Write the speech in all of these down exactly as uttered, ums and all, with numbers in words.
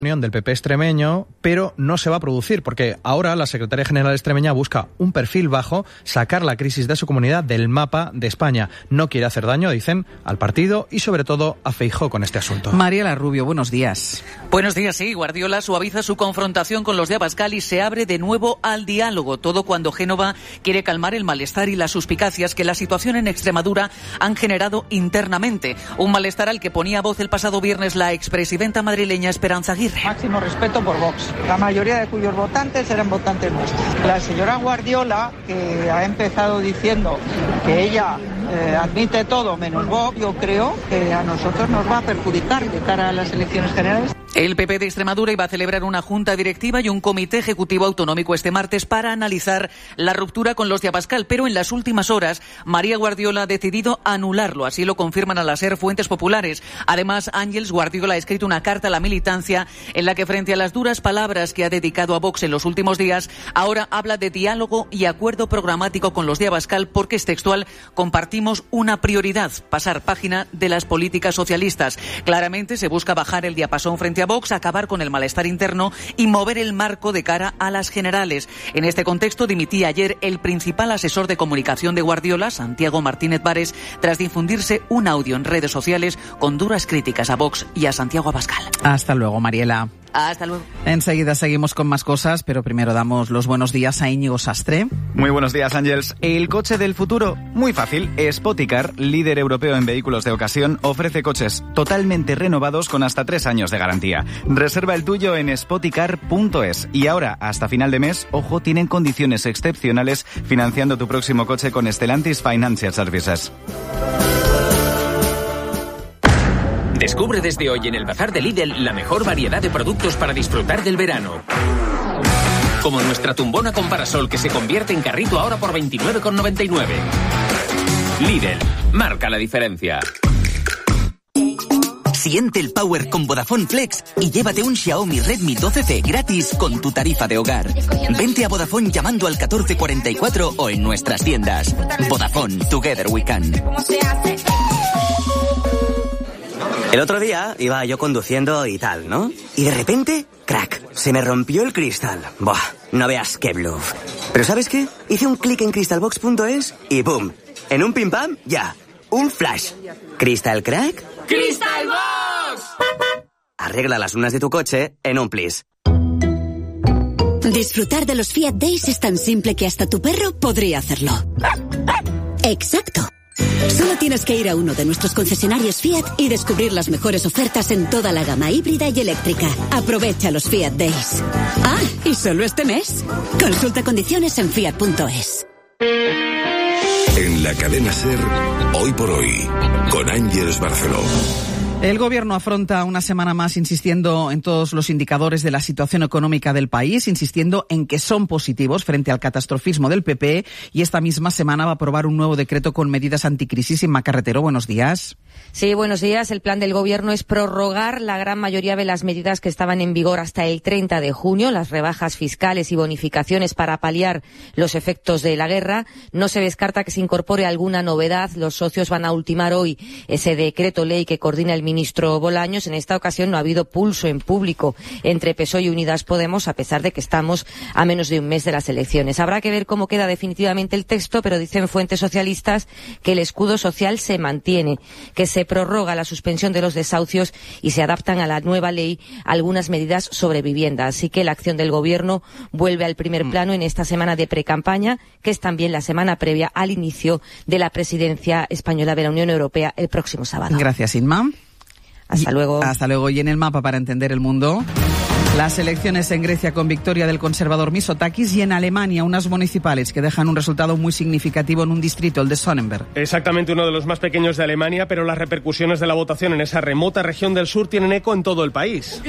del P P extremeño, pero no se va a producir porque ahora la secretaria general extremeña busca un perfil bajo, sacar la crisis de su comunidad del mapa de España. No quiere hacer daño, dicen, al partido y sobre todo a Feijóo con este asunto. Mariela Rubio, buenos días. Buenos días, sí. Guardiola suaviza su confrontación con los de Abascal y se abre de nuevo al diálogo, todo cuando Génova quiere calmar el malestar y las suspicacias que la situación en Extremadura han generado internamente. Un malestar al que ponía voz el pasado viernes la expresidenta madrileña Esperanza Aguirre. Máximo respeto por Vox, la mayoría de cuyos votantes eran votantes nuestros. La señora Guardiola, que ha empezado diciendo que ella eh, admite todo menos Vox, yo creo que a nosotros nos va a perjudicar de cara a las elecciones generales. El P P de Extremadura iba a celebrar una junta directiva y un comité ejecutivo autonómico este martes para analizar la ruptura con los de Abascal, pero en las últimas horas María Guardiola ha decidido anularlo, así lo confirman a la SER fuentes populares. Además, Ángels Guardiola ha escrito una carta a la militancia en la que, frente a las duras palabras que ha dedicado a Vox en los últimos días, ahora habla de diálogo y acuerdo programático con los de Abascal porque, es textual, compartimos una prioridad, pasar página de las políticas socialistas. Claramente se busca bajar el diapasón frente a Vox, acabar con el malestar interno y mover el marco de cara a las generales. En este contexto dimitía ayer el principal asesor de comunicación de Guardiola, Santiago Martínez Vares, tras difundirse un audio en redes sociales con duras críticas a Vox y a Santiago Abascal. Hasta luego, Mariela. Hasta luego. Enseguida seguimos con más cosas, pero primero damos los buenos días a Íñigo Sastre. Muy buenos días, Ángels. El coche del futuro, muy fácil. Spoticar, líder europeo en vehículos de ocasión, ofrece coches totalmente renovados con hasta tres años de garantía. Reserva el tuyo en spoticar punto es. Y ahora, hasta final de mes, ojo, tienen condiciones excepcionales financiando tu próximo coche con Stellantis Financial Services. Descubre desde hoy en el Bazar de Lidl la mejor variedad de productos para disfrutar del verano. Como nuestra tumbona con parasol que se convierte en carrito ahora por veintinueve con noventa y nueve. Lidl, marca la diferencia. Siente el power con Vodafone Flex y llévate un Xiaomi Redmi doce ce gratis con tu tarifa de hogar. Vente a Vodafone llamando al catorce cuarenta y cuatro o en nuestras tiendas. Vodafone, together we can. El otro día iba yo conduciendo y tal, ¿no? Y de repente, crack, se me rompió el cristal. Buah, no veas qué bluff. Pero ¿sabes qué? Hice un clic en crystalbox punto es y ¡boom! En un pim pam, ya. Un flash. ¿Crystal crack? ¡Crystalbox! Arregla las lunas de tu coche en un plis. Disfrutar de los Fiat Days es tan simple que hasta tu perro podría hacerlo. Exacto. Solo tienes que ir a uno de nuestros concesionarios Fiat y descubrir las mejores ofertas en toda la gama híbrida y eléctrica. Aprovecha los Fiat Days. Ah, y solo este mes. Consulta condiciones en fiat punto es. En la cadena SER, hoy por hoy, con Ángels Barceló. El Gobierno afronta una semana más insistiendo en todos los indicadores de la situación económica del país, insistiendo en que son positivos frente al catastrofismo del P P, y esta misma semana va a aprobar un nuevo decreto con medidas anticrisis. Inma Carretero, buenos días. Sí, buenos días. El plan del Gobierno es prorrogar la gran mayoría de las medidas que estaban en vigor hasta el treinta de junio, las rebajas fiscales y bonificaciones para paliar los efectos de la guerra. No se descarta que se incorpore alguna novedad. Los socios van a ultimar hoy ese decreto ley que coordina el ministro Bolaños. En esta ocasión no ha habido pulso en público entre P S O E y Unidas Podemos, a pesar de que estamos a menos de un mes de las elecciones. Habrá que ver cómo queda definitivamente el texto, pero dicen fuentes socialistas que el escudo social se mantiene, que se prorroga la suspensión de los desahucios y se adaptan a la nueva ley algunas medidas sobre vivienda. Así que la acción del Gobierno vuelve al primer plano en esta semana de precampaña, que es también la semana previa al inicio de la presidencia española de la Unión Europea el próximo sábado. Gracias, Inma. Hasta luego. Hasta luego. Y en el mapa para entender el mundo, las elecciones en Grecia con victoria del conservador Mitsotakis, y en Alemania unas municipales que dejan un resultado muy significativo en un distrito, el de Sonnenberg. Exactamente, uno de los más pequeños de Alemania, pero las repercusiones de la votación en esa remota región del sur tienen eco en todo el país.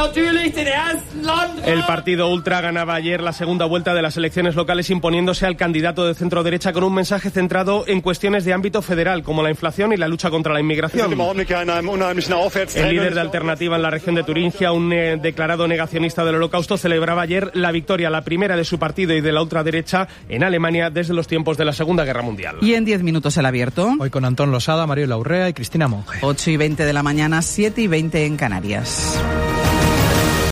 El partido ultra ganaba ayer la segunda vuelta de las elecciones locales imponiéndose al candidato de centro derecha con un mensaje centrado en cuestiones de ámbito federal como la inflación y la lucha contra la inmigración. El líder de Alternativa en la región de Turingia, un eh, declarado negacionista del Holocausto, celebraba ayer la victoria, la primera de su partido y de la ultraderecha en Alemania desde los tiempos de la Segunda Guerra Mundial. Y en diez minutos el abierto. Hoy con Antón Losada, Mario Laurrea y Cristina Monge. ocho y veinte de la mañana, siete y veinte en Canarias.